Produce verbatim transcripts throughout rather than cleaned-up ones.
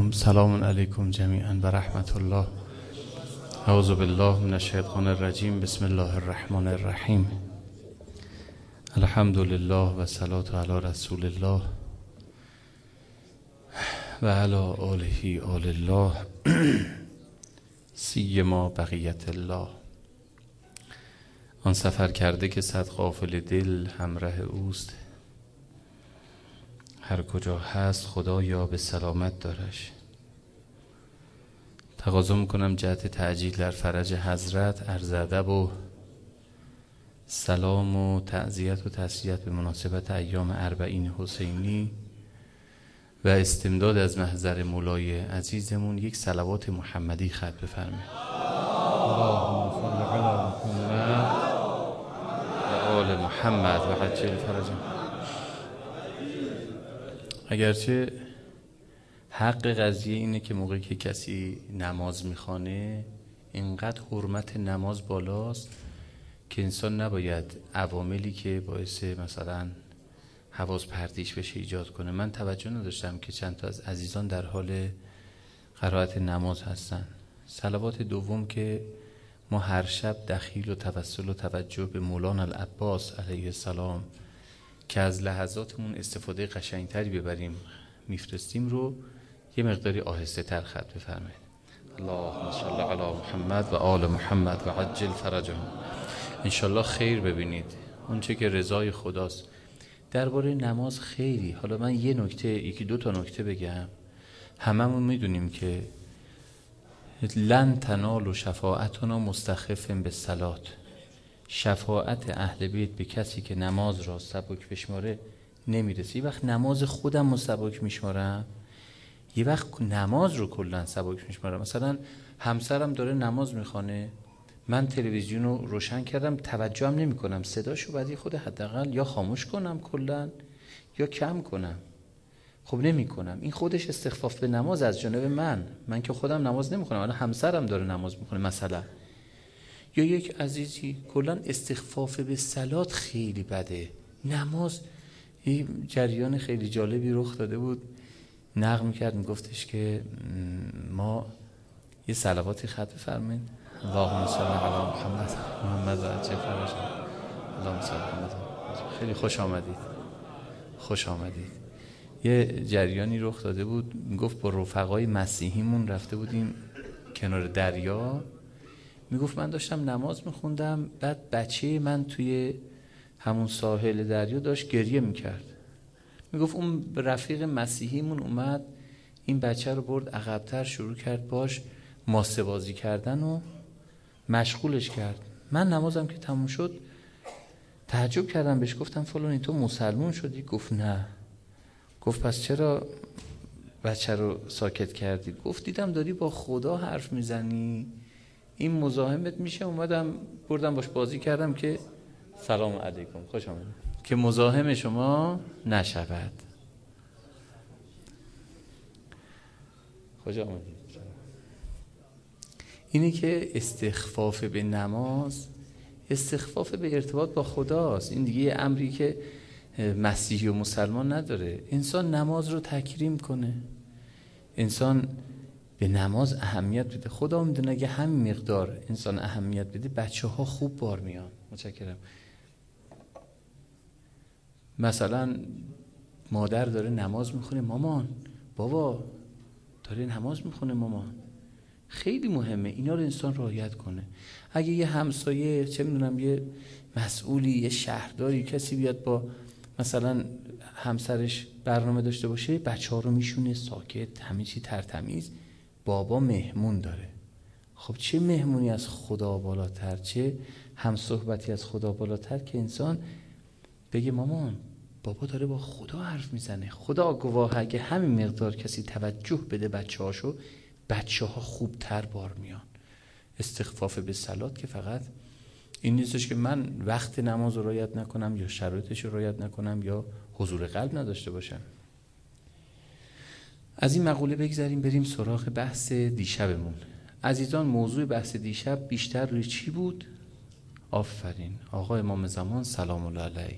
علیکم. سلام علیکم جمیعا و رحمت الله. اعوذ بالله من الشیطان الرجیم. بسم الله الرحمن الرحیم. الحمد لله و صلات علی رسول الله و علی آله آل الله سیما بقیت الله. آن سفر کرده که صد غافل دل همراه اوست، هر کجا هست خدایا به سلامت دارش. تقاضا میکنم جهت تعجیل در فرج حضرت عرض ادب و سلام و تعزیت و تسلیت به مناسبت ایام اربعین حسینی و استمداد از محضر مولای عزیزمون یک صلوات محمدی ختم بفرمایید. اللهم صل علی محمد و آل محمد و عجل فرجهم. اگرچه حق قضیه اینه که موقعی که کسی نماز میخوانه اینقدر حرمت نماز بالاست که انسان نباید عواملی که باعث مثلا حواس پرتیش بشه ایجاد کنه. من توجه نداشتم که چند تا از عزیزان در حال قرائت نماز هستن. صلوات دوم که ما هر شب دخیل و توسل و توجه به مولانا العباس علیه السلام که از لحظاتمون استفاده قشنگتری ببریم میفرستیم رو یه مقداری آهسته تر ختم بفرمایید. اللهم صل علی محمد و آل محمد و عجل فرجهم. انشالله خیر ببینید. اون چه که رضای خداست. درباره نماز خیلی، حالا من یه نکته یکی دو تا نکته بگم. هممون میدونیم که لن تنالوا شفاعتنا مستخف بالصلات. شفاعت اهل بیت به کسی که نماز را سبک بشماره نمیرسه. یه وقت نماز خودم رو سبک میشمارم، یه وقت نماز رو کلا سبک میشمارم. مثلا همسرم داره نماز میخوانه، من تلویزیون رو روشن کردم توجه هم نمی کنم، صداشو بعدی خود حداقل یا خاموش کنم کلا یا کم کنم. خب نمی کنم. این خودش استخفاف به نماز از جانب من. من که خودم نماز نمی کنم، الان همسرم داره نماز میخونه مثلا. یا یک عزیزی کلا استخفاف به صلات خیلی بده. نماز یه جریان خیلی جالبی رخ داده بود، نقل میکرد میگفتش که ما یه صلواتی ختم فرمایید. اللهم صل علی محمد محمد و عجل فرجهم. اللهم صل علی محمد. خیلی خوش آمدید. خوش آمدید. یه جریانی رخ داده بود، میگفت با رفقای مسیحیمون رفته بودیم کنار دریا. میگفت من داشتم نماز میخوندم، بعد بچه من توی همون ساحل دریا داشت گریه میکرد. میگفت اون رفیق مسیحیمون اومد این بچه رو برد عقب‌تر، شروع کرد باش ماسه بازی کردن و مشغولش کرد. من نمازم که تموم شد تعجب کردم، بهش گفتم فلانی تو مسلمون شدی؟ گفت نه. گفت پس چرا بچه رو ساکت کردی؟ گفت دیدم داری با خدا حرف میزنی، این مزاحمت میشه، اومدم بردم باش بازی کردم که سلام علیکم خوش آمدید، که مزاحم شما نشود. خوش آمدید. اینی که استخفاف به نماز استخفاف به ارتباط با خداست. این دیگه امری که مسیحی و مسلمان نداره. انسان نماز رو تکریم کنه، انسان به نماز اهمیت بده. خدا میدونه اگه همین مقدار انسان اهمیت بده بچه ها خوب بار میان. متشکرم. مثلا مادر داره نماز میخونه، مامان بابا داره نماز میخونه مامان. خیلی مهمه اینا رو انسان رعایت کنه. اگه یه همسایه چه میدونم یه مسئولی یه شهرداری کسی بیاد با مثلا همسرش برنامه داشته باشه، بچه ها رو میشونه ساکت، همه چی ترتمیز. بابا مهمون داره. خب چه مهمونی از خدا بالاتر، چه همصحبتی از خدا بالاتر که انسان بگه مامان بابا داره با خدا حرف میزنه. خدا گواه اگه همین مقدار کسی توجه بده بچه هاشو، بچه ها خوبتر بار میان. استخفاف به صلات که فقط این نیستش که من وقت نماز رو رعایت نکنم یا شرایطش رو رعایت نکنم یا حضور قلب نداشته باشم. از این مقوله بگذاریم بریم سراغ بحث دیشبمون. عزیزان موضوع بحث دیشب بیشتر روی چی بود؟ آفرین آقا امام زمان سلام الله علیه.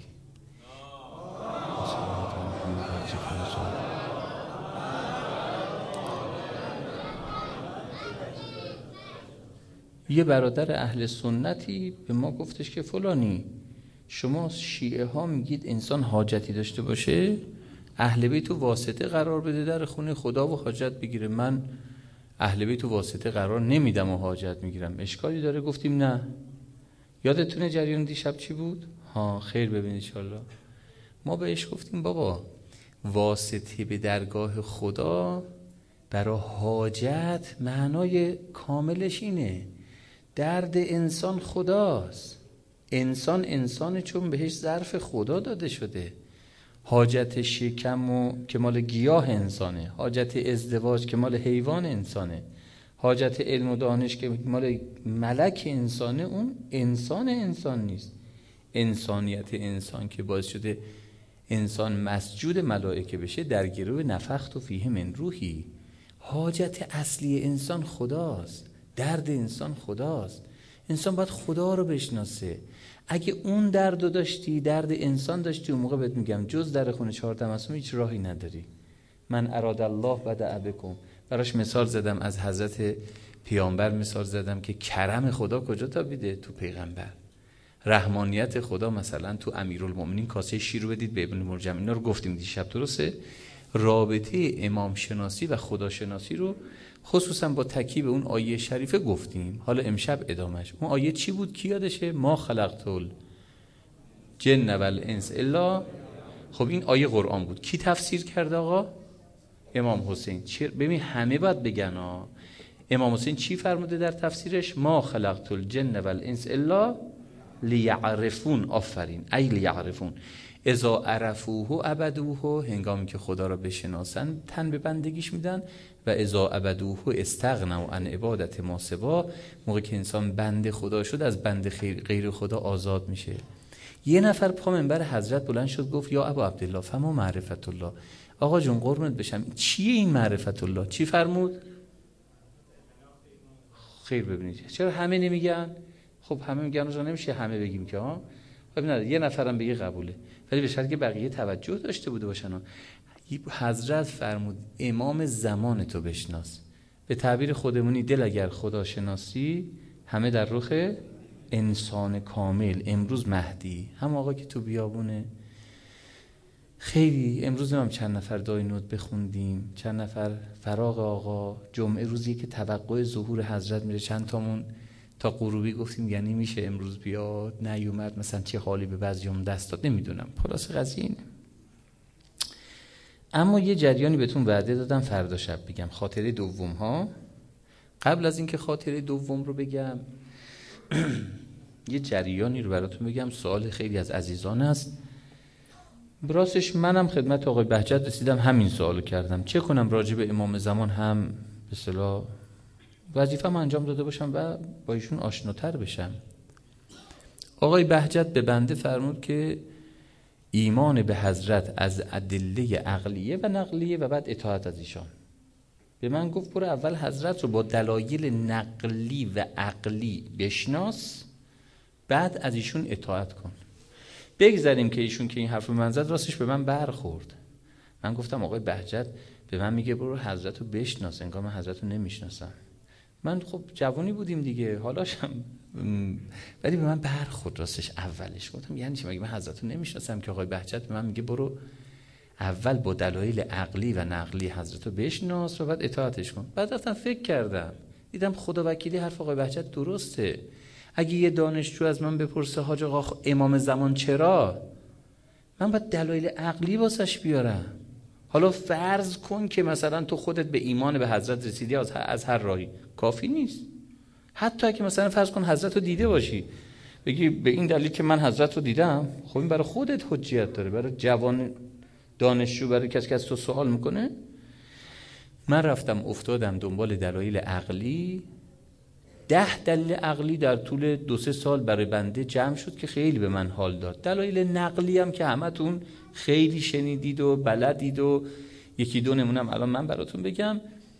یه برادر اهل سنتی به ما گفتش که فلانی شما شیعه ها میگید انسان حاجتی داشته باشه اهل بیت و واسطه قرار بده در خونه خدا و حاجت بگیره. من اهل بیت و واسطه قرار نمیدم و حاجت میگیرم، اشکالی داره؟ گفتیم نه. یادتونه جریان دیشب چی بود؟ ها خیر ببینید انشالله. ما بهش گفتیم بابا واسطه به درگاه خدا برای حاجت معنای کاملش اینه درد انسان خداست. انسان انسانه چون بهش ظرف خدا داده شده. حاجت شکم و که مال گیاه انسانه، حاجت ازدواج که مال حیوان انسانه، حاجت علم و دانش که مال ملک انسانه، اون انسان انسان نیست. انسانیت انسان که باعث شده انسان مسجود ملائکه بشه در گروه نفخت و فیه من روحی. حاجت اصلی انسان خداست، درد انسان خداست. انسان باید خدا رو بشناسه. اگه اون درد رو داشتی، درد انسان داشتی، اون موقع بهت میگم جز در خونه چهار تمسم هیچ راهی نداری. من اراد الله بدأ بکم. براش مثال زدم، از حضرت پیامبر مثال زدم که کرم خدا کجا تا بیده؟ تو پیغمبر. رحمانیت خدا مثلا تو امیرالمومنین کاسه شیر رو بدید به ابن مرجم. اینا رو گفتیم دیشب، درسته؟ رابطه امام شناسی و خدا شناسی رو خصوصا با تکیه به اون آیه شریفه گفتیم. حالا امشب ادامش. اون آیه چی بود؟ کی یادشه؟ ما خلقت الجن والانس الا. خب این آیه قرآن بود. کی تفسیر کرد آقا؟ امام حسین. ببین همه باید بگن ها. امام حسین چی فرموده در تفسیرش؟ ما خلقت الجن والانس الا لیعرفون. آفرین، ای لیعرفون. اذا عرفوه عبدوه، هنگامی که خدا را بشناسن تن به بندگیش میدن. و اذا عبدوه استغنوا عن عبادت ما سوا، موقع که انسان بنده خدا شد از بنده غیر خدا آزاد میشه. یه نفر پا منبر حضرت بلند شد گفت یا ابا عبدالله فما معرفت الله. آقا جون قربونت بشم چیه این معرفت الله؟ چی فرمود؟ خیر ببینید چرا همه نمیگن؟ خب همه میگن اونجا نمیشه همه بگیم که ها. ببینید یه نفرم بگه قبوله، ولی به شرطی که بقیه توجه داشته بوده باشن. حضرت فرمود امام زمان تو بشناس. به تعبیر خودمونی دل اگر خدا شناسی همه در رخ انسان کامل. امروز مهدی هم آقا که تو بیابونه خیلی. امروز هم چند نفر دای نوت بخوندیم، چند نفر فراغ آقا. جمعه روزی که توقع ظهور حضرت میره چند تامون تا غروبی گفتیم یعنی میشه امروز بیاد، نیومد مثلا چه حالی به بعضیام دست داد نمیدونم. خلاص قضیه اینه. اما یه جریانی بهتون وعده دادم فردا شب بگم، خاطره دوم ها. قبل از اینکه خاطره دوم رو بگم یه جریانی رو براتون بگم. سوال خیلی از عزیزان است. براستش منم خدمت آقای بهجت رسیدم همین سوالو کردم، چه کنم راجع به امام زمان هم به اصطلاح وظیفه‌ام انجام داده باشم و با ایشون آشناتر بشم. آقای بهجت به بنده فرمود که ایمان به حضرت از ادله عقلیه و نقلیه و بعد اطاعت از ایشان. به من گفت برو اول حضرت رو با دلایل نقلی و عقلی بشناس، بعد از ایشون اطاعت کن. بگذاریم که ایشون که این حرف رو من زد راستش به من برخورد. من گفتم آقای بهجت به من میگه برو حضرت رو بشناس، انگار من حضرت رو نمیشناسم. من خب جوانی بودیم دیگه حالاشم، ولی به من برخورد راستش اولش. گفتم یعنی چی؟ مگه من حضرت رو نمیشناسم که آقای بهجت به من میگه برو اول با دلایل عقلی و نقلی حضرت رو بشناس و بعد اطاعتش کن. بعد رفتم فکر کردم دیدم خدا وکیلی حرف آقای بهجت درسته. اگه یه دانشجو از من بپرسه حاج آقا امام زمان چرا، من باید دلایل عقلی واسش بیارم. حالا فرض کن که مثلا تو خودت به ایمان به حضرت رسیدی از از هر راهی، کافی نیست. حتی اگه مثلا فرض کن حضرت رو دیده باشی، بگی به این دلیل که من حضرت رو دیدم، خب این برای خودت حجیت داره. برای جوان دانشجو، برای کسی که از تو سوال میکنه. من رفتم افتادم دنبال دلایل عقلی. ده دلیل عقلی در طول دو سه سال برای بنده جمع شد که خیلی به من حال داد. دلایل نقلی هم که همتون خیلی شنیدید و بلدید و یکی دو نمونم الان من براتون بگم.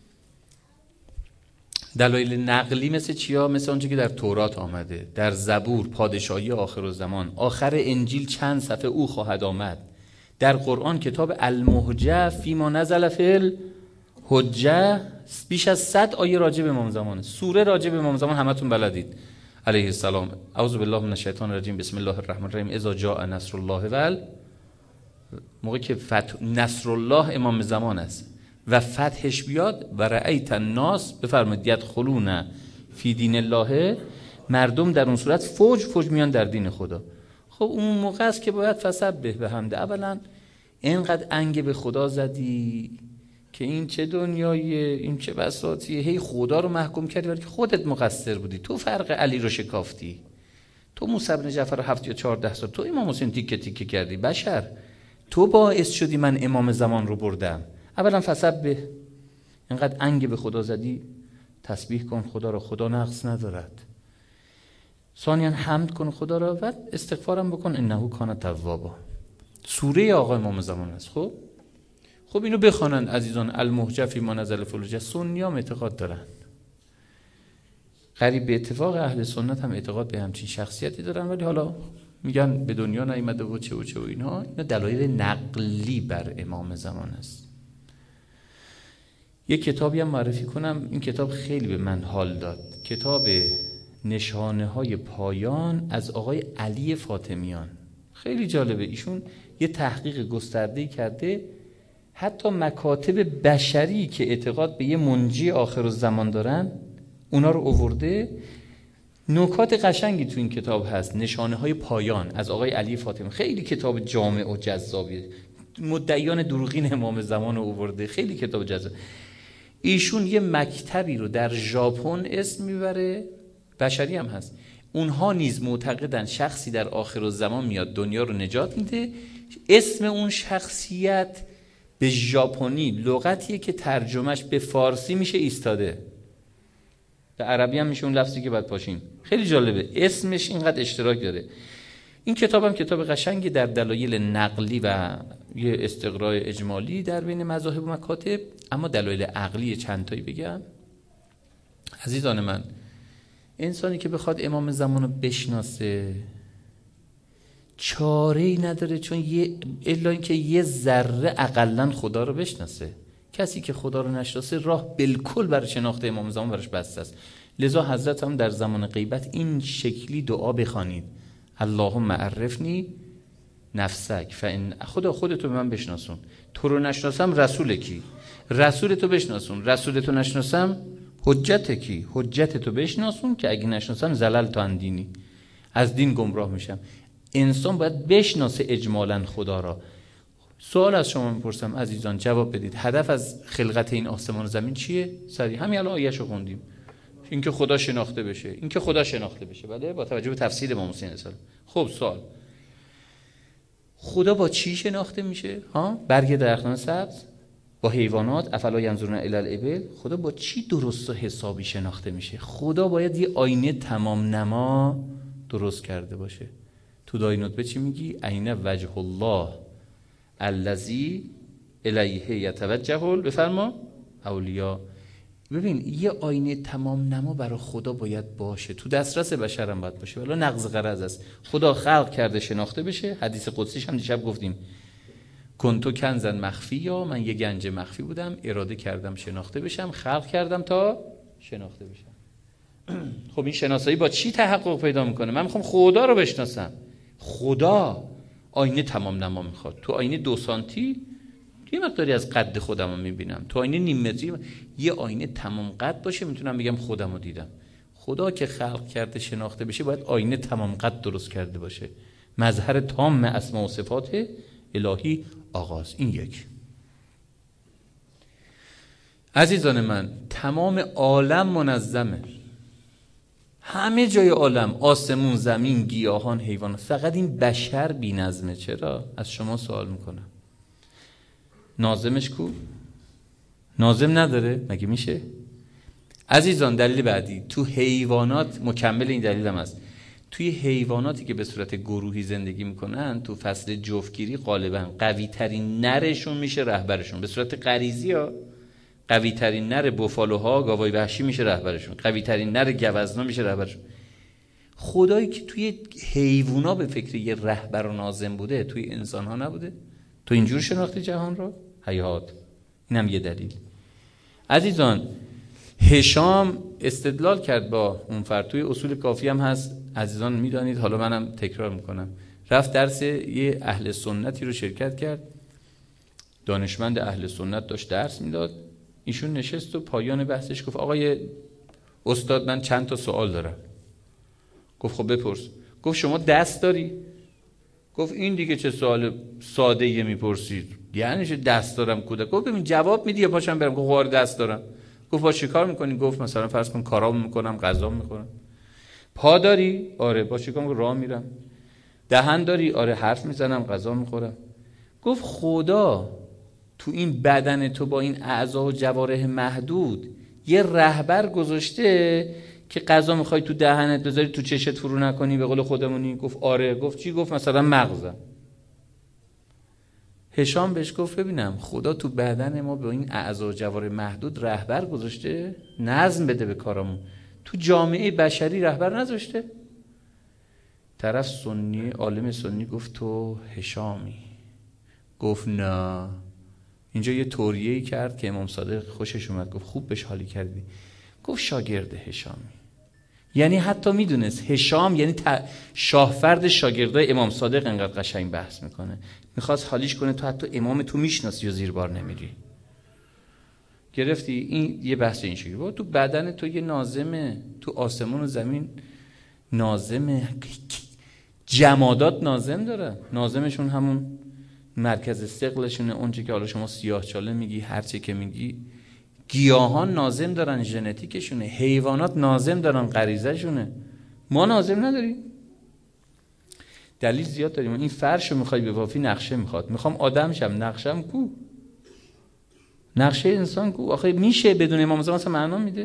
دلایل نقلی مثل چیا؟ مثل اونچه که در تورات آمده، در زبور پادشاهی آخر الزمان، آخر انجیل چند صفحه او خواهد آمد، در قرآن کتاب المهجه فیما نزل فی حجه بیش از صد آیه راجع به امام زمانه، سوره راجع به امام زمان همتون بلدید علیه السلام. اعوذ بالله من الشیطان الرجیم، بسم الله الرحمن الرحیم، اذا جاء نصر الله ول، موقع که فتح نصر الله امام زمان است و فتحش بیاد، و رأیت الناس بفرمایید یدخلون فی دین الله، مردم در اون صورت فوج فوج میان در دین خدا. خب اون موقع است که باید فسبح بحمده. اولا اینقدر انگ به خدا زدی که این چه دنیاییه، این چه بساطیه، هی خدا رو محکوم کردی ولی که خودت مقصر بودی. تو فرق علی رو شکافتی، تو موسی بن جعفر رو هفت یا چهارده سال، تو امام حسین تیکه تیکه کردی. بشر تو باعث شدی من امام زمان رو بردم. اولا فسبح، اینقدر انگ به خدا زدی، تسبیح کن خدا رو، خدا نقص ندارد. ثانیاً حمد کن خدا را و استغفارم بکن، انه کان توابا. سوره آقا امام زمان است. خب خب اینو بخوانند عزیزان. المحجه فی ما نزل فلوجه، سنی هم اعتقاد دارن. قریب به اتفاق اهل سنت هم اعتقاد به همچین شخصیتی دارن، ولی حالا میگن به دنیا نیامده و چه و چه و اینها. اینا دلایل نقلی بر امام زمان است. یک کتابی هم معرفی کنم، این کتاب خیلی به من حال داد. کتاب نشانه های پایان از آقای علی فاطمیان، خیلی جالبه. ایشون یه تحقیق گسترده‌ای کرده، حتی مکاتب بشری که اعتقاد به یه منجی آخر الزمان دارن اونا رو آورده. نکات قشنگی تو این کتاب هست. نشانه های پایان از آقای علی فاطمی، خیلی کتاب جامع و جذابیه. مدعیان دروغین امام زمان رو آورده، خیلی کتاب جذاب. ایشون یه مکتبی رو در ژاپن اسم میبره، بشری هم هست. اونها نیز معتقدن شخصی در آخر الزمان میاد دنیا رو نجات میده. اسم اون شخصیت به ژاپنی لغتیه که ترجمهش به فارسی میشه ایستاده، به عربی هم میشه اون لفظی که بعد پاشیم. خیلی جالبه، اسمش اینقدر اشتراک داره. این کتاب هم کتاب قشنگی در دلایل نقلی و یه استقراء اجمالی در بین مذاهب و مکاتب. اما دلایل عقلی چند تایی بگم. عزیزان من، انسانی که بخواد امام زمان رو بشناسه چاره‌ای نداره، چون یه الا اینکه یه ذره اقلن خدا رو بشناسه. کسی که خدا رو نشناسه راه بالکل برای شناخت امام زمان برش بسته است. لذا حضرت هم در زمان غیبت این شکلی دعا بخوانید: اللهم عرفنی نفسک فان، خدا خودتو به من بشناسون. تو رو نشناسم رسول کی؟ رسول تو بشناسون. رسول تو نشناسم حجت کی؟ حجت تو بشناسون که اگه نشناسم زلل تو اندینی، از دین گمراه میشم. انسان باید بشناسه اجمالاً خدا را. سوال از شما میپرسم عزیزان، جواب بدید. هدف از خلقت این آسمان و زمین چیه؟ سریع همین الان آیه‌شو خوندیم، اینکه خدا شناخته بشه. اینکه خدا شناخته بشه، بله، با توجه به تفسیر امام حسین السلام. خب سوال، خدا با چی شناخته میشه؟ ها، برگ درختان سبز، با حیوانات، افلا ینظرون الی الابل. خدا با چی درست و حسابی شناخته میشه؟ خدا باید یه آینه تمام نما درست کرده باشه. تو داینوت به چی میگی؟ عین وجه الله الذی الیه یتوجه، بفرما اولیا. ببین یه آینه تمام نما برای خدا باید باشه، تو دسترس بشرم باید باشه، ولی نقض غرض است. خدا خلق کرده شناخته بشه. حدیث قدسیش هم دیشب گفتیم: کنتو کنزن مخفی، یا من یه گنج مخفی بودم، اراده کردم شناخته بشم، خلق کردم تا شناخته بشم. خب این شناسایی با چی تحقق پیدا میکنه؟ من میخوام خدا رو بشناسم. خدا آینه تمام نما میخواد. تو آینه دو سانتی یه مقداری از قد خودم رو میبینم، تو آینه نیم متری یه آینه تمام قد باشه میتونم بگم خودم رو دیدم. خدا که خلق کرده شناخته بشه باید آینه تمام قد درست کرده باشه. مظهر تام اسما و صفات الهی آغاز. این یک. عزیزان من، تمام عالم منظمه، همه جای عالم، آسمون، زمین، گیاهان، حیوانات. فقط این بشر بی نظمه. چرا؟ از شما سوال میکنم. ناظمش کو؟ ناظم نداره؟ مگه میشه؟ عزیزان دلیل بعدی، تو حیوانات، مکمل این دلیل هم هست، توی حیواناتی که به صورت گروهی زندگی میکنن تو فصل جفتگیری غالبا قوی ترین نرشون میشه رهبرشون. به صورت غریزی ها قوی ترین نر بوفالوها، گاوای وحشی میشه رهبرشون، قوی ترین نر گوزنا میشه رهبرشون. خدایی که توی حیوونا به فکر یه رهبر و ناظم بوده، توی انسان ها نبوده؟ تو اینجور شناختی جهان رو؟ حیات. اینم یه دلیل. عزیزان هشام استدلال کرد با اون فرد، توی اصول کافی هم هست، عزیزان میدانید، حالا منم تکرار میکنم. رفت درس یه اهل سنتی رو شرکت کرد، دانشمند اهل سنت داشت درس میداد، ایشون نشست و پایان بحثش گفت آقای استاد من چند تا سوال دارم. گفت خب بپرس. گفت شما دست داری؟ گفت این دیگه چه سوال ساده یه میپرسید، یعنی چه دست دارم کودک؟ گفت ببین جواب میدی یا پاشم برم؟ گفت آره دست دارم. گفت با چی کار میکنی؟ گفت مثلا فرض کن کارام میکنم، غذا میخورم. پا داری؟ آره. با چی کار؟ راه میرم. دهن داری؟ آره حرف میزنم، غذا میخورم. گفت خدا تو این بدن تو با این اعضا و جوارح محدود یه رهبر گذاشته که غذا میخوای تو دهنت بذاری تو چشت فرو نکنی به قول خودمونی. گفت آره. گفت چی؟ گفت مثلا مغزم. هشام بهش گفت ببینم خدا تو بدن ما با این اعضا و جوارح محدود رهبر گذاشته نظم بده به کارمون، تو جامعه بشری رهبر نذاشته؟ طرف سنی، عالم سنی گفت تو هشامی. گفت نه. اینجا یه توریه‌ای کرد که امام صادق خوشش اومد، گفت خوب بهش حالی کردی. گفت شاگرد هشامی. یعنی حتی میدونست هشام یعنی شاهفرد شاگردای امام صادق انقدر قشنگ بحث میکنه، میخواست حالیش کنه تو حتی امام تو میشناسی و زیر بار نمیری. گرفتی؟ این یه بحث این شکلی. تو بدن تو یه ناظمه، تو آسمون و زمین ناظمه، جمادات ناظم دارن، ناظمشون همون مرکز ثقلشونه، اونچه که حالا شما سیاه چاله میگی، هرچه که میگی. گیاهان ناظم دارن، ژنتیکشونه. حیوانات ناظم دارن، غریزه شونه. ما ناظم نداریم. دلیل زیاد داریم. این فرشو میخوای ببافی نقشه میخواد. میخوام آدم شم، نقشم کو؟ نقشه انسان کو؟ آخه میشه بدون امام زمان اصلا معنا میده؟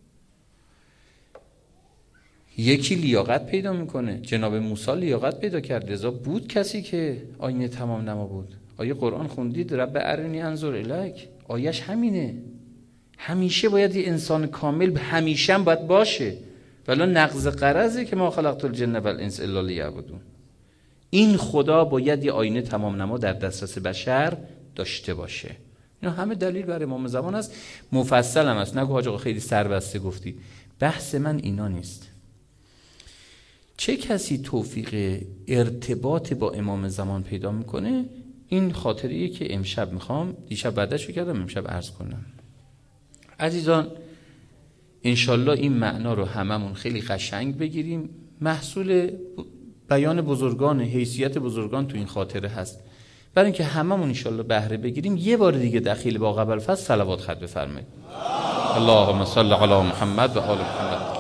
یکی لیاقت پیدا میکنه. جناب موسی لیاقت پیدا کرد، لذا بود کسی که آینه تمام نما بود. آیه قرآن خوندید رب ارنی انظر الیک، آیش همینه. همیشه باید یه انسان کامل همیشه هم باید باشه، ولی نقض قرضه که ما خلقت الجن و الانس الا لیعبدون. این خدا باید یه آینه تمام نما در دسترس بشر داشته باشه. اینا همه دلیل بر امام زمان است، مفصل هم است. نگو حاج آقا خیلی سربسته گفتی. بحث من اینا نیست. چه کسی توفیق ارتباط با امام زمان پیدا میکنه؟ این خاطریه که امشب میخوام، دیشب بعدش کردم، امشب عرض کنم. عزیزان انشالله این معنا رو هممون خیلی قشنگ بگیریم. محصول بیان بزرگان، حیثیت بزرگان تو این خاطره هست. برای اینکه هممون انشالله بهره بگیریم، یه بار دیگه دخیل با قبل فصل صلوات خط بفرمایید. اللهم صل علی محمد و آل محمد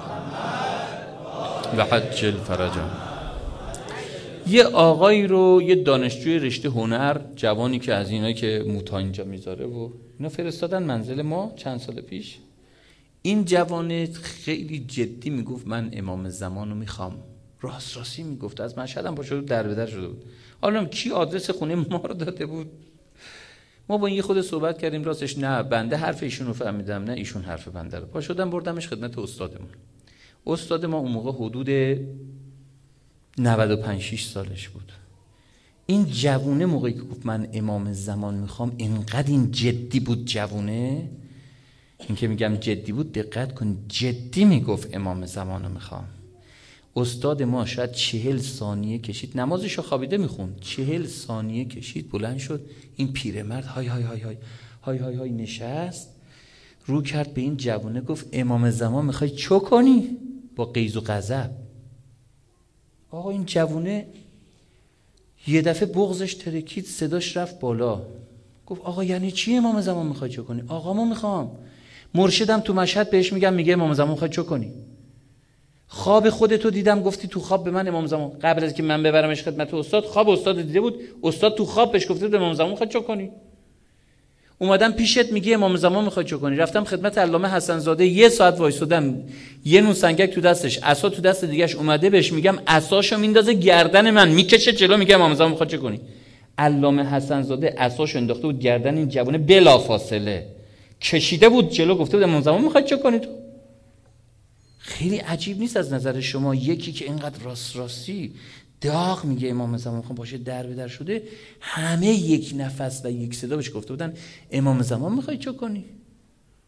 و عجل فرجهم. یه آقایی رو، یه دانشجوی رشته هنر، جوانی که از اینایی که موتا اینجا میذاره و اینا فرستادن منزل ما چند سال پیش. این جوان خیلی جدی میگفت من امام زمان رو میخوام. راست راستی میگفت. از مشهد هم پاشده در به در شده بود. حالا کی آدرس خونه ما رو داده بود؟ ما با این یه خود صحبت کردیم. راستش نه بنده حرف ایشون رو فهمیدم، نه ایشون حرف بنده رو. پاشدم بردمش خدمت استادمون. استاد ما اون موقع حدود نود و پنج شش سالش بود. این جوونه موقعی که گفت من امام زمان میخوام، اینقدر این جدی بود جوونه. این که میگم جدی بود دقت کن، جدی میگفت امام زمان رو میخوام. استاد ما شاید چهل ثانیه کشید، نمازشو خوابیده میخوند، چهل ثانیه کشید بلند شد. این پیرمرد های های های های های های های نشست، رو کرد به این جوونه گفت امام زمان میخوای چو کنی؟ با غیظ و غضب. آقا این جوونه یه دفعه بغضش ترکید، صداش رفت بالا. گفت آقا یعنی چی امام زمان میخوای چو کنی؟ آقا ما میخوام. مرشدم تو مشهد بهش میگم، میگه امام زمان میخوای چو کنی؟ خواب خودتو دیدم گفتی تو خواب به من امام زمان، قبل از که من ببرمش خدمت استاد خواب استاد دیده بود، استاد تو خواب بهش گفته بود امام زمان میخوای چو کنی. اومدم پیشت میگی امام زمان میخوای چو کنی. رفتم خدمت علامه حسن زاده یه ساعت وایسادم، یه نون سنگک تو دستش، عصا تو دست دیگه‌اش، اومده بهش میگم عصاشو میندازه گردن من، میکشه جلو، میگه امام زمان میخوای چو کنی. علامه حسن زاده عصاشو انداخته بود گردن این جوونه، بلافاصله کشیده بود جلو، گفته بود امام زمان میخوای چو کنی تو. خیلی عجیب نیست از نظر شما یکی که اینقدر راست راستی داغ میگه امام زمان میخوام باشه در به در شده، همه یک نفس و یک صدا بهش گفته بودن امام زمان میخوای چو کنی؟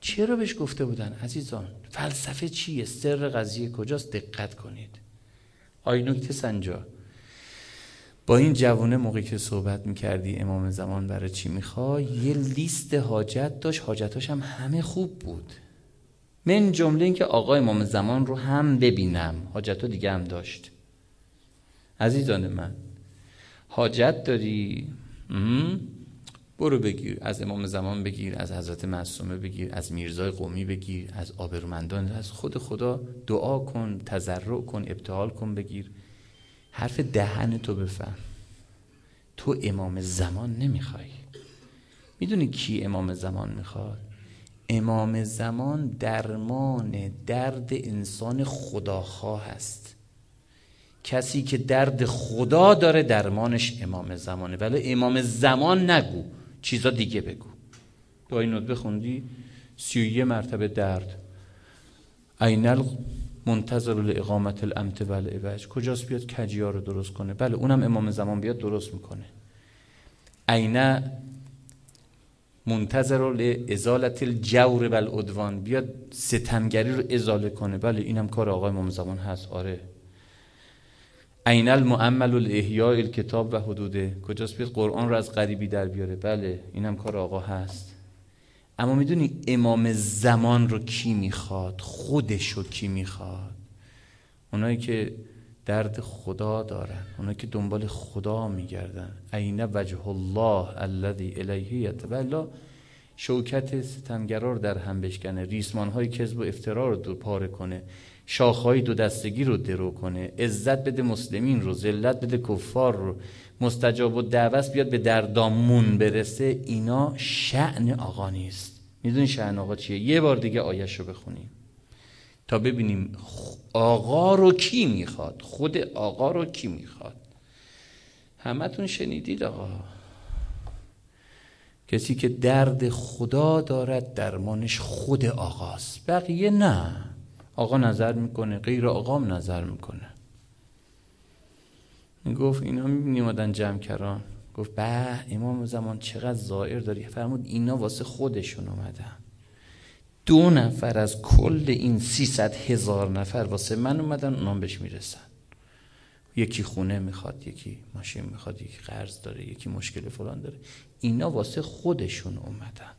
چرا بهش گفته بودن؟ عزیزان فلسفه چیه؟ سر قضیه کجاست؟ دقت کنید. آی نکته سنجا، با این جوونه موقعی که صحبت میکردی امام زمان برای چی میخوای، یه لیست حاجت داشت، حاجتاش هم همه خوب بود، من جمله این که آقا امام زمان رو هم ببینم. حاجتا دیگه هم داشت. عزیزان من، حاجت داری؟ برو بگیر، از امام زمان بگیر، از حضرت معصومه بگیر، از میرزای قمی بگیر، از آبرومندان، از خود خدا دعا کن، تضرع کن، ابتهال کن، بگیر. حرف دهن تو بفهم. تو امام زمان نمیخوای. میدونی کی امام زمان میخواد؟ امام زمان درمان درد انسان خداخواه است. کسی که درد خدا داره درمانش امام زمانه. ولی امام زمان نگو، چیزا دیگه بگو. دعای ندبه خوندی؟ سی و یک مرتبه درد. عین منتظر لاقامت الامت والعوج، کجاست بیاد کجیا رو درست کنه؟ بله اونم امام زمان بیاد درست میکنه. عین منتظر لازالت الجور والعدوان، بیاد ستمگری رو ازاله کنه. بله اینم کار آقای امام زمان هست. آره. عین المؤمل الاحیاء الکتاب و حدوده، کجاست بیاد قرآن رو از غریبی در بیاره. بله اینم کار آقا هست. اما میدونی امام زمان رو کی میخواد؟ خودش رو کی میخواد؟ اونایی که درد خدا دارن، اونایی که دنبال خدا میگردن. عین وجه الله الذی الیه یتولا، شوکت ستمگرا رو در هم بشکنه، ریسمان های کذب و افترا رو دو پاره کنه، شاخهای دو دستگی رو درو کنه، عزت بده مسلمین رو، ذلت بده کفار رو، مستجاب و دعوت بیاد به دردامون برسه. اینا شأن آقا نیست. میدونی شأن آقا چیه؟ یه بار دیگه آیش رو بخونیم تا ببینیم آقا رو کی میخواد، خود آقا رو کی میخواد. همتون شنیدید آقا، کسی که درد خدا دارد درمانش خود آقاست، بقیه نه. آقا نظر میکنه، غیر آقام نظر میکنه. گفت اینا میبینی اومدن جمع کردن، گفت به امام زمان چقدر زائر داری. فرمود اینا واسه خودشون اومدن، دو نفر از کل این سیصد هزار نفر واسه من اومدن، اونام بهش میرسن. یکی خونه میخواد، یکی ماشین میخواد، یکی قرض داره، یکی مشکل فلان داره. اینا واسه خودشون اومدن.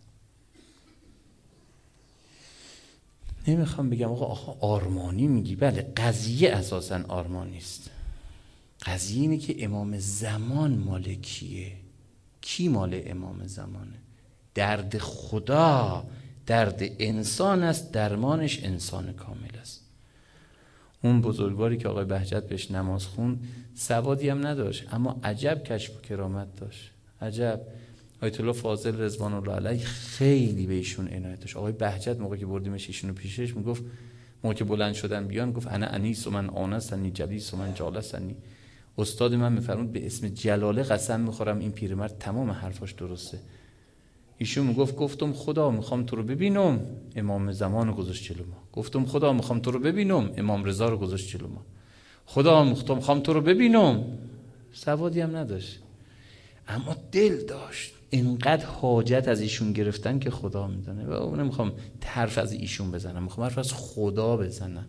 نمیخوام بگم آقا آقا آرمانی میگی. بله قضیه اساسا آرمانی است. قضیه اینه که امام زمان مال کیه؟ کی مال امام زمانه؟ درد خدا درد انسان است، درمانش انسان کامل است. اون بزرگواری که آقای بهجت بهش نماز خوند سوادی هم نداشت، اما عجب کشف و کرامت داشت. عجب. آیت الله فاضل رضوان الله علیه خیلی به ایشون عنایت داشت. آقای بهجت موقعی که بردیمش ایشونو پیشش میگفت، موقعی که بلند شدن بیان گفت انا انیس و من آنسنی جلیس و من جالسنی. استاد من میفرمود به اسم جلاله قسم میخورم این پیرمرد تمام حرفاش درسته. ایشون میگفت گفتم خدا میخوام تو رو ببینم، امام زمان رو گذاشت جلو ما. گفتم خدا میخوام تو رو ببینم، امام رضا رو گذاشت جلو ما. خدا میخوام تو رو ببینم. سوادی هم نداشت اما دل داشت. اینقدر حاجت از ایشون گرفتن که خدا میدونه. و اون نمیخوام حرف از ایشون بزنم، میخوام حرف از خدا بزنم.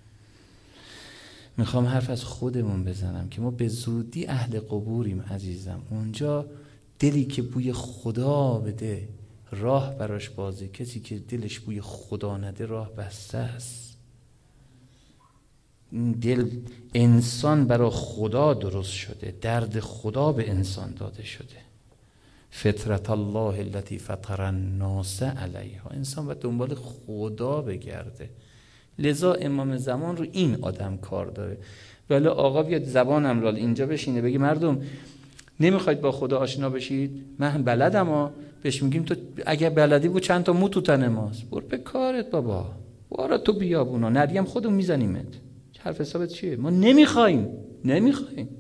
میخوام حرف از خودمون بزنم که ما به زودی اهل قبوریم عزیزم. اونجا دلی که بوی خدا بده راه براش بازه، کسی که دلش بوی خدا نده راه بسته است. این دل انسان برای خدا درست شده، درد خدا به انسان داده شده. فطرت الله التي فطر الناس علیها، انسان باید دنبال خدا بگرده. لذا امام زمان رو این آدم کار داره. ولی آقا بیاد زبان املال اینجا بشینه بگی مردم نمیخواید با خدا آشنا بشید؟ من بلدم ها. بهش میگیم تو اگه بلدی بود چند تا مو تو تن ماست، برو به کارت بابا، برو تو بیابونا، ندیم خودمون میزنیمت. حرف حسابت چیه؟ ما نمیخوایم نمیخوایم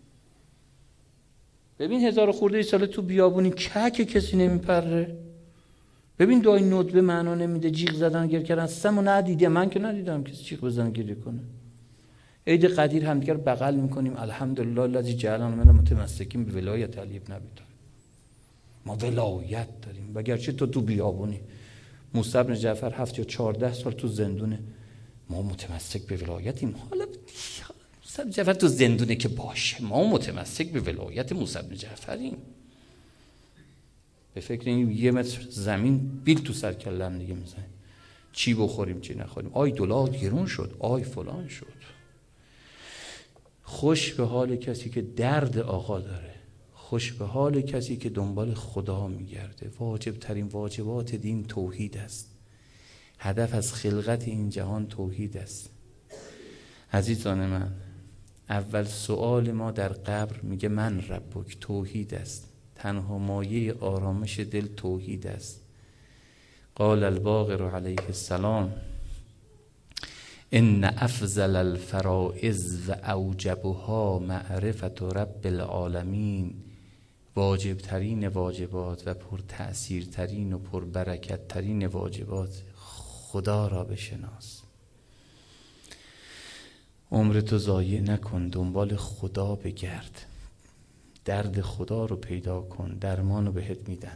ببین هزار خورده سال تو بیابونی که کسی نمیپره. ببین دعای ندبه معنا نمیده، جیغ زدن گریه کردن. سمو ندیدی؟ من که ندیدم کسی جیغ بزنه گریه کنه. عید قدیر همدیگر بغل میکنیم، الحمدلله الذی جعلنا من المتمسکین بولایت علی ابن ابی طالب. ما ولایت داریم، وگرچه تو تو بیابونی موسی بن جعفر هفت یا چهارده سال تو زندونه، ما متمسک به ولایتیم. حالا موسی بن جعفر تو زندونه که باشه، ما متمسک به ولایت موسی بن جعفریم. به فکر این یه متر زمین بیل تو سر کلم دیگه میزنه، چی بخوریم چی نخوریم، آی دلار گرون شد، آی فلان شد. خوش به حال کسی که درد آقا داره، خوش به حال کسی که دنبال خدا میگرده. واجب ترین واجبات دین توحید است. هدف از خلقت این جهان توحید است. عزیزان من، اول سؤال ما در قبر میگه من ربک، توحید است. تنها مایه آرامش دل توحید است. قال الباقر علیه السلام ان افضل الفرائض و اوجبها معرفت رب العالمین. واجب ترین واجبات و پر تأثیر ترین و پر برکت ترین واجبات خدا را بشناس. عمرتو ضایع نکن، دنبال خدا بگرد، درد خدا رو پیدا کن، درمانو بهت میدن.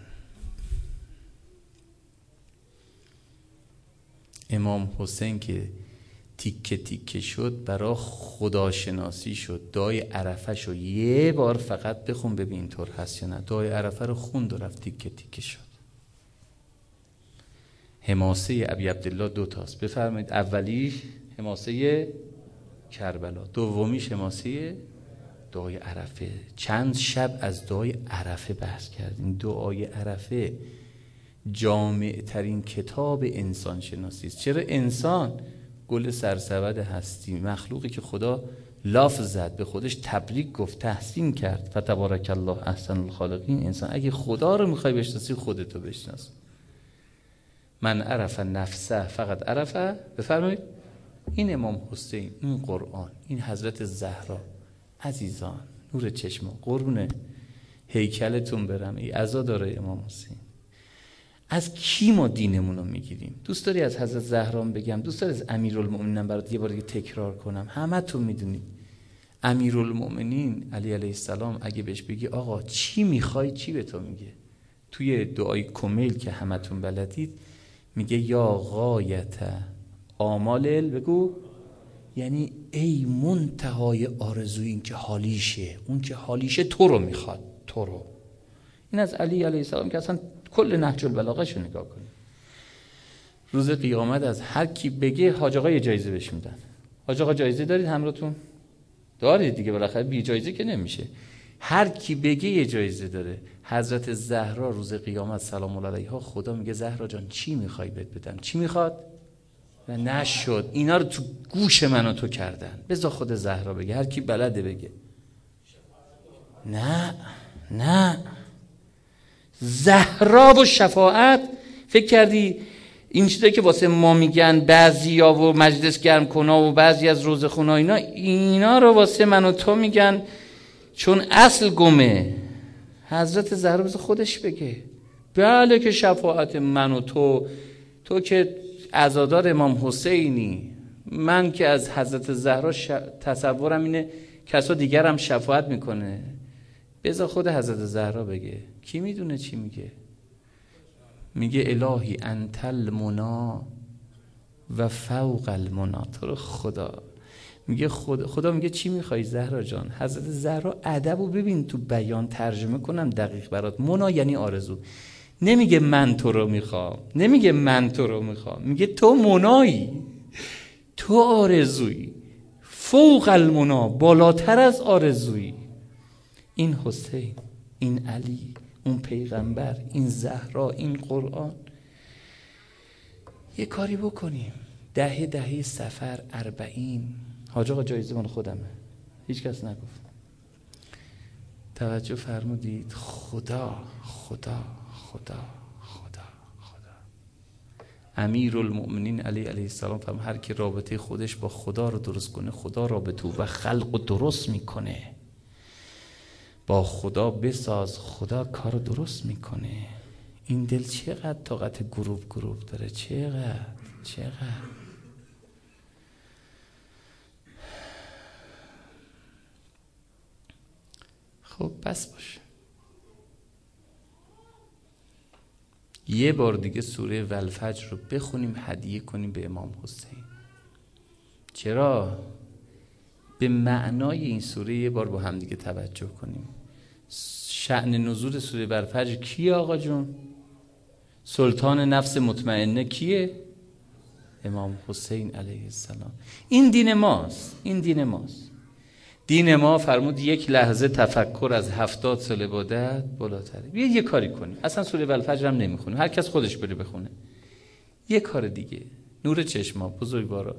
امام حسین که تیکه تیکه شد برای خداشناسی شد. دعای عرفه شو یه بار فقط بخون ببین اینطور هست یا نه. دعای عرفه رو خوند و رفت تیکه تیکه شد. حماسه ابی عبدالله دو تاست، بفرمایید. اولیش حماسه کربلا، دومیش حماسه دعای عرفه. چند شب از دعای عرفه بحث کردیم. دعای عرفه جامع ترین کتاب انسان شناسی است. چرا انسان گل سرسبد هستی، مخلوقی که خدا لاف زد، به خودش تبریک گفت، تحسین کرد. فتبارک الله احسن الخالقین. انسان اگه خدا رو میخوای بشناسی خودتو بشناس. من عرف نفسه فقط عرفه. بفرمایید. این امام حسین، این قرآن، این حضرت زهرا. عزیزان نور چشم، قربون هیکلتون برم، ای عزا داره امام حسین. از کی ما دینمون رو میگیریم؟ دوست داری از حضرت زهرا بگم؟ دوست داری از امیرالمؤمنین برات یه بار دیگه تکرار کنم؟ همه تو میدونید امیرالمؤمنین علی علیه السلام اگه بهش بگی آقا چی میخوای، چی به تو میگه؟ توی دعای کمیل که همتون بلدید میگه یا غایت آمال، بگو یعنی ای منتهای آرزوی، این که حالیشه، اون که حالیشه تو رو میخواد، تو رو. این از علی علیه السلام که اصلا کل نهج البلاغه شو نگاه کنید. روز قیامت از هر کی بگه حاج آقا یه جایزه بهش میدن. حاج آقا جایزه دارید همراهتون؟ دارید دیگه، بالاخره بی جایزه که نمیشه. هر کی بگه یه جایزه داره. حضرت زهرا روز قیامت سلام الله علیها خدا میگه زهرا جان چی میخوای بهت بدم؟ چی میخواد؟ و نشد. اینا رو تو گوش من و تو کردن. بذار خود زهرا بگه، هر کی بلده بگه. نه نه، زهرا و شفاعت. فکر کردی این چیزایی که واسه ما میگن بعضیا و مجلس گرم کنا و بعضی از روزخونا اینا اینا رو واسه من و تو میگن چون اصل گمه. حضرت زهرا بذار خودش بگه. بله که شفاعت من و تو، تو که عزادار امام حسینی، من که از حضرت زهرا ش... تصورم اینه کسا دیگر هم شفاعت میکنه. بذار خود حضرت زهرا بگه. کی میدونه چی میگه؟ میگه الهی انت المنا و فوق المنا. تو رو خدا میگه خدا, خدا میگه چی میخوای زهرا جان؟ حضرت زهرا ادبو ببین تو بیان، ترجمه کنم دقیق برات. منا یعنی آرزو. نمیگه من تو رو میخوام، نمیگه من تو رو میخوام، میگه تو منایی، تو آرزویی، فوق المنا، بالاتر از آرزویی. این حسین، این علی، اون پیغمبر، این زهرا، این قرآن. یه کاری بکنیم. دهه دهه سفر اربعین. حاج آقا جایزه مال خودمه، هیچ کس نگفت. توجه فرمودید؟ خدا خدا خدا خدا خدا. امیرالمؤمنین علی علیه السلام فرمود هر کی رابطه خودش با خدا رو درست کنه، خدا رابطه و خلق رو درست میکنه. با خدا بساز، خدا کار رو درست میکنه. این دل چقدر طاقت گروپ گروپ داره، چقدر چقدر. خب بس باشه. یه بار دیگه سوره والفجر رو بخونیم، هدیه کنیم به امام حسین. چرا؟ به معنای این سوره یه بار با هم دیگه توجه کنیم. شأن نزول سوره والفجر کیه آقا جون؟ سلطان نفس مطمئنه کیه؟ امام حسین علیه السلام. این دین ماست، این دین ماست. دین ما فرمود یک لحظه تفکر از هفتاد سال عبادت بالاتره. بیا یه کاری کنیم، اصلا سوره والفجر هم نمیخونیم، هر کس خودش بره بخونه. یه کار دیگه، نور چشما بزرگوارا،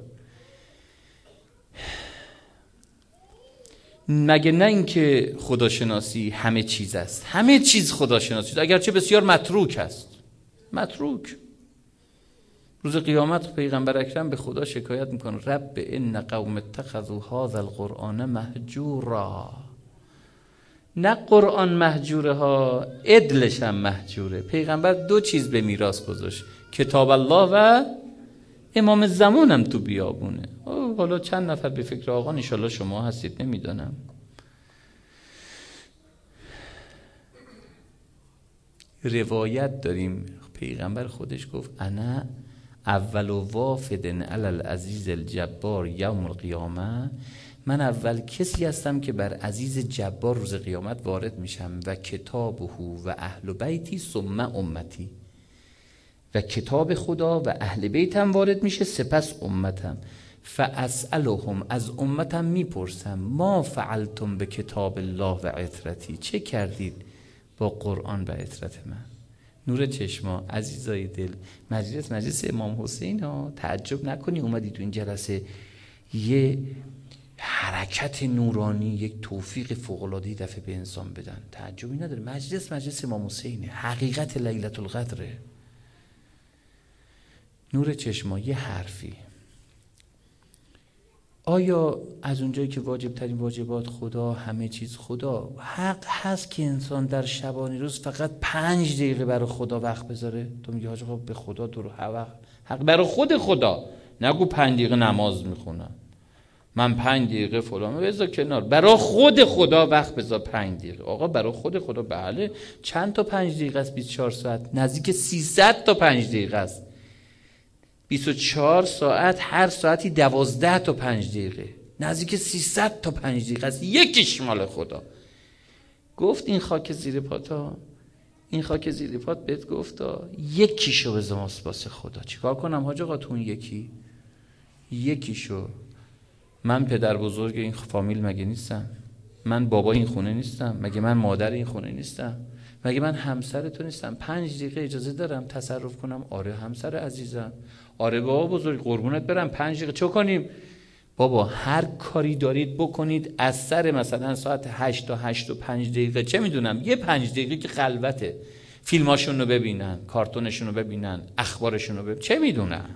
مگه نه اینکه خداشناسی همه چیز است؟ همه چیز خداشناسی، اگرچه بسیار متروک است. متروک. روز قیامت پیغمبر اکرم به خدا شکایت میکنه رب ان قوم اتخذوا هذا القرآن مهجورا. نه قرآن مهجوره ها، عدلش هم مهجوره. پیغمبر دو چیز به میراث گذاشت، کتاب الله و امام زمان هم تو بیابونه. حالا چند نفر به فکر آقا انشالله شما هستید نمیدونم. روایت داریم پیغمبر خودش گفت انا اول وافدن علی العزیز الجبار یوم القیامه، من اول کسی هستم که بر عزیز جبار روز قیامت وارد میشم و کتابه و اهل بیتی ثم امتی، و کتاب خدا و اهل بیتم وارد میشه سپس امتم. فاسألهم، از امتم میپرسم ما فعلتم به کتاب الله و عترتی، چه کردید با قرآن و عترت من؟ نور چشما عزیزای دل، مجلس مجلس امام حسین ها. تعجب نکنی اومدی تو این جلسه، یه حرکت نورانی، یک توفیق فوق‌العاده دفعه به انسان بدن. تعجبی نداره، مجلس مجلس امام حسینه، حقیقت لیلة القدره. نور چشما یه حرفی، آیا از اونجایی که واجب ترین واجبات خدا، همه چیز خدا، حق هست که انسان در شبانه روز فقط پنج دقیقه برای خدا وقت بذاره؟ تو میگی حاج آقا به خدا درو وقت، حق برای خود خدا، نگو پنج دقیقه نماز میخونم من، پنج دقیقه فلان، بذار کنار، برای خود خدا وقت بذار پنج دقیقه. آقا برای خود خدا بله، چند تا پنج دقیقه است؟ بیست و چهار ساعت، نزدیک سیصد تا پنج دقیقه است. بیست و چهار ساعت، هر ساعتی دوازده تا پنج دقیقه، نزدیک سیصد تا پنج دقیقه است. یکیش مال خدا. گفت این خاک زیر پاتا، این خاک زیر پات بهت گفتا یکیشو بذار واسه خدا. چیکار کنم حاج آقا تو اون یکی؟ یکیشو. من پدر بزرگ این فامیل مگه نیستم؟ من بابا این خونه نیستم؟ مگه من مادر این خونه نیستم؟ مگه من همسر تو نیستم؟ پنج دقیقه اجازه دارم تصرف کنم؟ آره همسر عزیزم، آره بابا بزرگ قربونت برم، پنج دقیقه چه کنیم؟ بابا هر کاری دارید بکنید، از سر مثلا ساعت هشت تا هشت و پنج دقیقه چه میدونم یه پنج دقیقه که خلوته، فیلماشون رو ببینن، کارتونشون رو ببینن، اخبارشون رو ببینن، چه میدونم،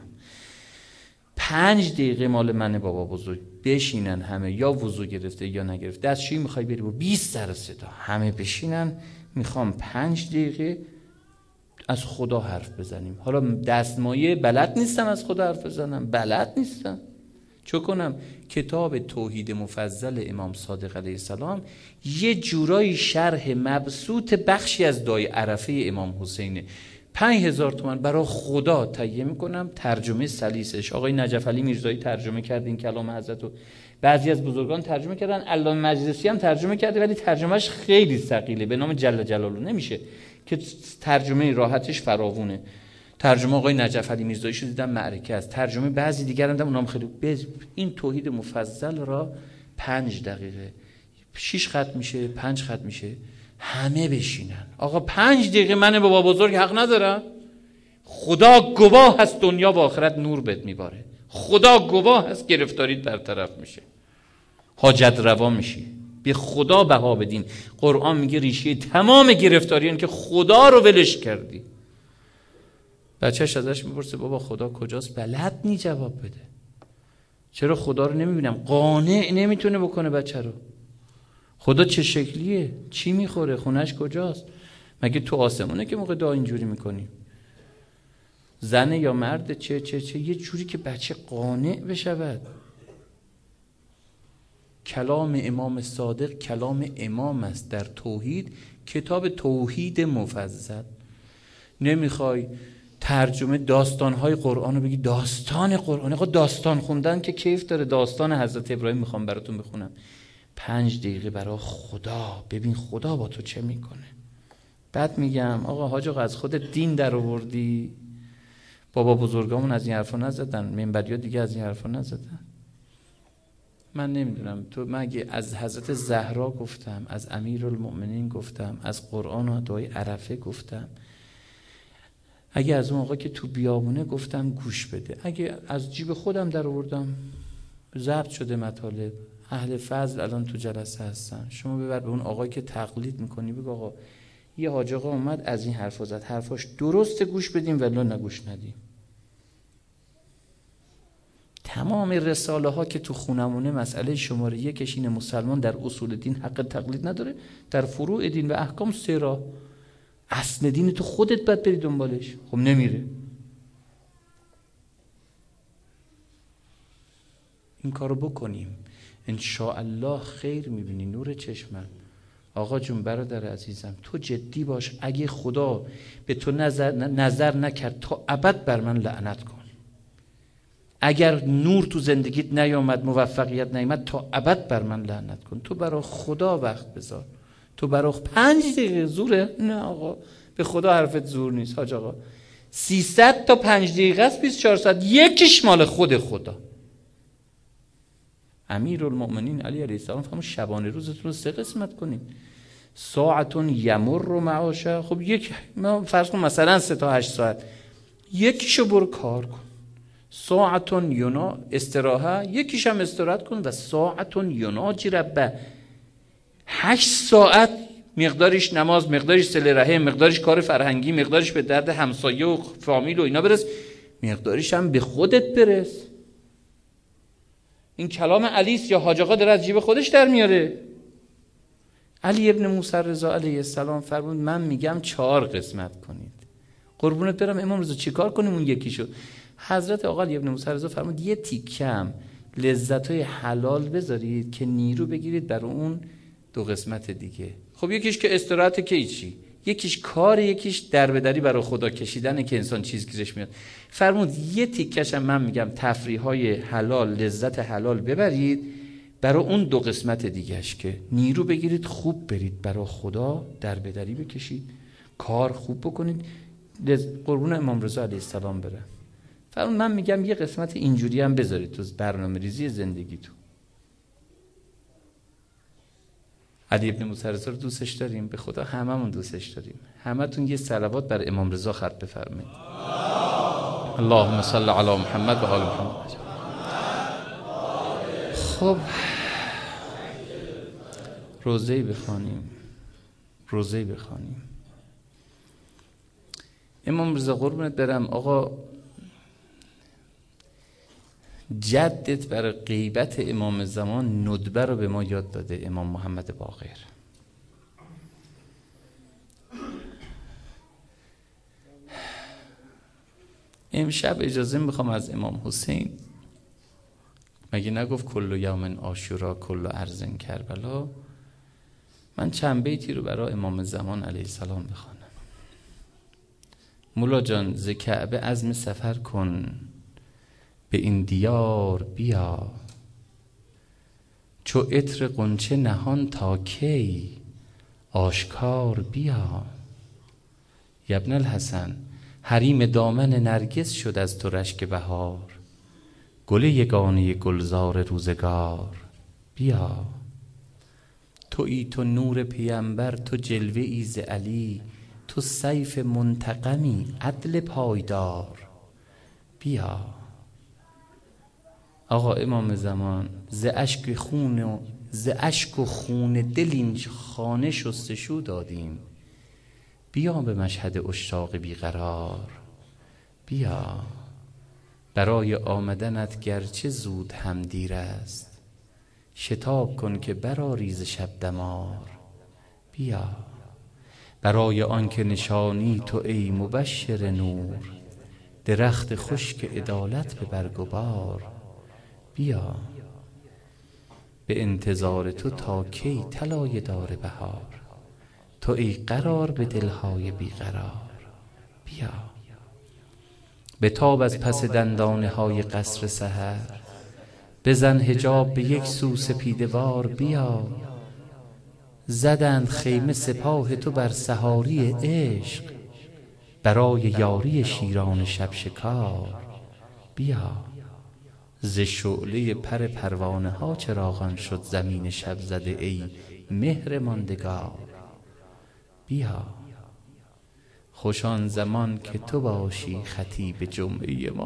پنج دقیقه مال منه بابا بزرگ. بشینن همه، یا وضو گرفته یا نگرفته، دستشویی میخوای بری با بیست سر صدا، همه بشینن میخوام پنج دقیقه از خدا حرف بزنیم. حالا دستمایه بلد نیستم از خدا حرف بزنم، بلد نیستم، چه کنم؟ کتاب توحید مفضل امام صادق علیه السلام یه جورایی شرح مبسوط بخشی از دعای عرفه امام حسینه. پنج هزار تومن برای خدا تهیه میکنم، ترجمه سلیسش آقای نجف علی میرزایی ترجمه کرد این کلام حضرت رو، بعضی از بزرگان ترجمه کردن، علامه مجلسی هم ترجمه کرده، ولی ترجمهش خیلی ثقیله، به نام جل جلاله نمیشه که ترجمه راحتش فراوونه. ترجمه آقای نجف علی میرزایی شو دیدم معرکه است، ترجمه بعضی دیگر هم دیدم اونام خیلی. این توحید مفضل را پنج دقیقه، شش خط میشه، پنج خط میشه، همه بشینن. آقا پنج دقیقه من بابا بزرگ حق ندارم؟ خدا گواه هست دنیا و آخرت نور بهت میباره، خدا گواه هست گرفتاریت برطرف میشه، حاجت روا میشی، به خدا بها بدین. قرآن میگه ریشه تمام گرفتاریان که خدا رو ولش کردی. بچهش ازش میپرسه بابا خدا کجاست؟ بلد نی جواب بده. چرا خدا رو نمیبینم؟ قانع نمیتونه بکنه بچه رو. خدا چه شکلیه؟ چی میخوره؟ خونش کجاست؟ مگه تو آسمونه که موقع دعا اینجوری میکنی؟ زنه یا مرد؟ چه چه چه یه جوری که بچه قانع بشود. کلام امام صادق کلام امام است در توحید، کتاب توحید مفضل. نمیخوای ترجمه داستانهای قرآن رو بگی داستان قرآن. آقا داستان خوندن که کیف داره. داستان حضرت ابراهیم میخوام براتون بخونم. پنج دقیقه برای خدا، ببین خدا با تو چه میکنه. بعد میگم آقا حاج آقا از خود دین در آوردی. بابا بزرگامون از این حرفا نزدن، منبریا دیگه از این حرفا نزدن. من نمیدونم تو، مگه از حضرت زهرا گفتم، از امیرالمؤمنین گفتم، از قرآن و دعای عرفه گفتم، اگه از اون آقا که تو بیابونه گفتم گوش بده، اگه از جیب خودم در آوردم ضبط شده مطالب، اهل فضل الان تو جلسه هستن، شما ببر به اون آقایی که تقلید میکنی بگو آقا یه حاج آقا اومد از این حرفا زد، حرفاش درسته گوش بدیم ولی نگوش ندیم. تمام رساله ها که تو خونمونه مسئله شماره یکش اینه مسلمان در اصول دین حق تقلید نداره، در فروع دین و احکام سه راه. اصل دین تو خودت باید بری دنبالش. خب نمیره. این کارو بکنیم ان شاء الله خیر میبینی، نور چشمم. آقا جون برادر عزیزم تو جدی باش، اگه خدا به تو نظر, نظر نکرد تا ابد بر من لعنت کن. اگر نور تو زندگیت نیامد، موفقیت نیامد، تا ابد بر من لعنت کن. تو برای خدا وقت بذار. تو برای پنج دقیقه زوره؟ نه آقا به خدا حرفت زور نیست حاج آقا. سیصد تا پنج دقیقه است، بیست و چهار ساعت، یکیش مال خود خدا. امیرالمؤمنین علی علیه السلام فرمود شبانه روزتون رو سه قسمت کنین. ساعتون یمر و معاشه. خب یک فرض کن مثلا سه تا هشت ساعت، یکیشو برو کار کن. ساعتون یونا استراحه، یکیش هم استراحت کن. و ساعتون یناجی ربه، هشت ساعت مقدارش نماز، مقدارش صله رحم، مقدارش کار فرهنگی، مقدارش به درد همسایه و فامیل و اینا برس، مقدارش هم به خودت برس. این کلام علیست یا حاج آقا داره از جیب خودش در میاره؟ علی ابن موسی رضا علیه السلام فرمود من میگم چهار قسمت کنید. قربونت برم امام رضا چیکار کنیم اون یکیشو؟ حضرت آقا علی ابن موسی رضا فرمود یه تیکم لذتای حلال بذارید که نیرو بگیرید برای اون دو قسمت دیگه. خب یکیش که استراحت که ایچی، یکیش کار، یکیش دربدری برای خدا کشیدنه که انسان چیز گیرش میاد. فرمود یه تیکش هم من میگم تفریحای حلال، لذت حلال ببرید برای اون دو قسمت دیگهش که نیرو بگیرید خوب برید برای خدا دربدری بکشید، کار خوب بکنید. قربون امام رضا علیه السلام بره. فرمود من میگم یه قسمت اینجوری هم بذارید تو برنامه ریزی زندگیتون. علی ابن موسی رضا رو دوستش داریم؟ به خدا هممون دوستش داریم. همتون یه صلوات بر امام رضا خط بفرمایید. اللهم صل علی محمد و آل محمد. خب روزه‌ای بخوانیم، روزه‌ای بخوانیم. امام رضا قربونت برم آقا جدت برای غیبت امام زمان ندبه رو به ما یاد داده، امام محمد باقر. امشب اجازه میخوام از امام حسین، مگه نگفت کل یوم عاشورا کل ارض کربلا، من چند بیتی رو برای امام زمان علیه السلام بخوانم. مولا جان ز کعبه عزم سفر کن، به این دیار بیا، چو عطر غنچه نهان تا کی، آشکار بیا. ابن الحسن حریم دامن نرگس شد از تو رشک بهار، گل یگانه گلزار روزگار بیا. تویی تو نور پیامبر، تو جلوه ای ز علی، تو سیف منتقمی عدل پایدار بیا. آقا امام زمان ز اشک خون و ز اشک و خون دل این خانه شستشو دادیم، بیا به مشهد عشاق بیقرار بیا. برای آمدنت گرچه زود هم دیر است، شتاب کن که برآری ز شب دمار بیا. برای آن که نشانی تو ای مبشر نور، درخت خشک عدالت به برگ و بار بیا. به انتظار تو تا کی طلایه دار بهار، تو ای قرار به دلهای بیقرار بیا. به تاب از پس دندانه های قصر سحر، بزن حجاب به یک سو سپیدوار. بیا. زدند خیمه سپاه تو بر سحاری عشق، برای یاری شیران شب شکار. بیا. ز شعله پر پروانه ها چراغان شد زمین شب زده ای مهر ماندگار. بیا. خوش آن زمان که تو باشی خطیب جمعه ما،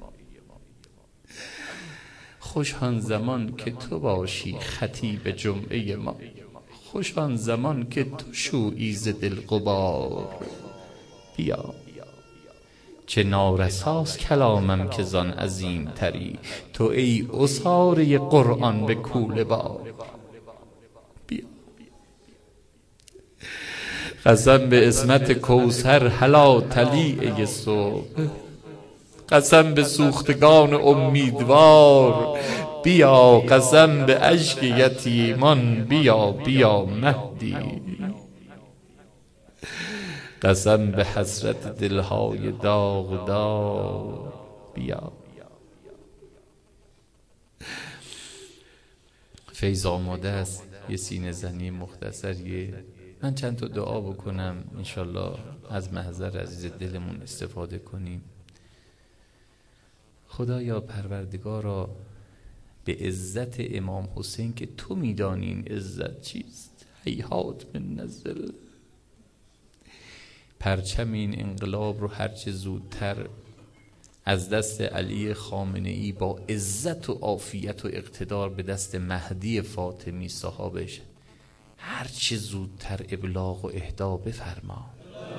خوش آن زمان که تو باشی خطیب جمعه ما، خوش آن زمان که تو شویی ز دل غبار. بیا. چه نارساست کلامم که زان عظیم تری، تو ای عصاره قرآن به کوله بار. بیا. قسم به عصمت کوثر هلا طلیعه صبح، قسم به سوختگان امیدوار. بیا. قسم به اشک یتیمان، بیا بیا مهدی. قسم به حسرت دلهای داغدار. بیا. فیض آماده است یه سینه زنی مختصریه. من چند تا دعا بکنم انشالله از محضر عزیز دلمون استفاده کنیم. خدایا پروردگارا، به عزت امام حسین که تو میدانی این عزت چیست، هیهات من نزل، پرچم این انقلاب رو هرچه زودتر از دست علی خامنه ای با عزت و عافیت و اقتدار به دست مهدی فاطمی صاحبش هرچه زودتر ابلاغ و اهدا بفرما.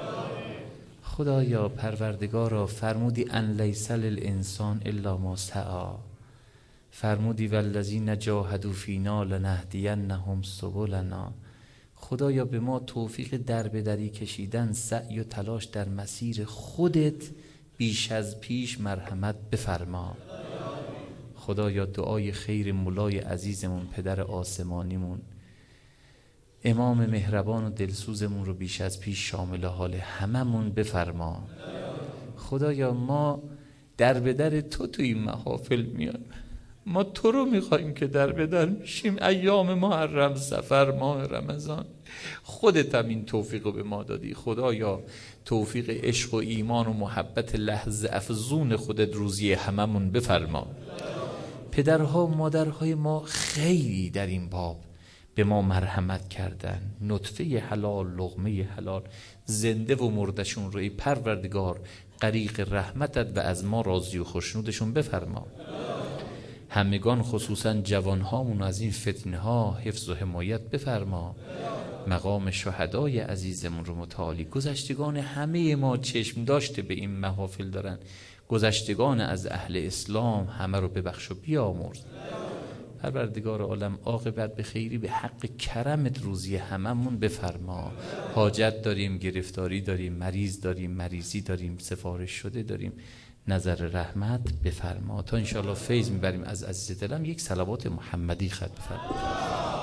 خدایا پروردگارا، فرمودی ان لیس للانسان الا ما سعی، فرمودی والذین جاهدوا فینا لنهدینهم سبلنا. خدایا به ما توفیق در به دری کشیدن، سعی و تلاش در مسیر خودت بیش از پیش مرحمت بفرما. خدایا دعای خیر مولای عزیزمون پدر آسمانیمون امام مهربان و دلسوزمون رو بیش از پیش شامل حال هممون بفرما. خدایا ما در به در تو تو این محافل میان، ما تو رو میخواییم که در به در میشیم. ایام محرم، سفر، ماه رمضان، خودت هم این توفیق رو به ما دادی. خدایا توفیق عشق و ایمان و محبت لحظه افزون خودت روزی هممون بفرما. پدرها و مادرهای ما خیلی در این باب به ما مرحمت کردن، نطفه حلال، لقمه حلال، زنده و مردشون رو ای پروردگار غریق رحمتت و از ما راضی و خوشنودشون بفرما. همگان خصوصا جوانهامون از این فتنه ها حفظ و حمایت بفرما. مقام شهدای عزیزمون رو متعالی، گذشتگان همه ما چشم داشته به این محافل دارن، گذشتگان از اهل اسلام همه رو ببخش و بیامرز. پروردگار عالم عاقبت به خیری به حق کرمت روزی هممون بفرما. حاجت داریم، گرفتاری داریم، مریض داریم، مریضی داریم، سفارش شده داریم، نظر رحمت بفرما. تا انشاءالله فیض میبریم از عزیز دلم یک صلوات محمدی خط بفرما.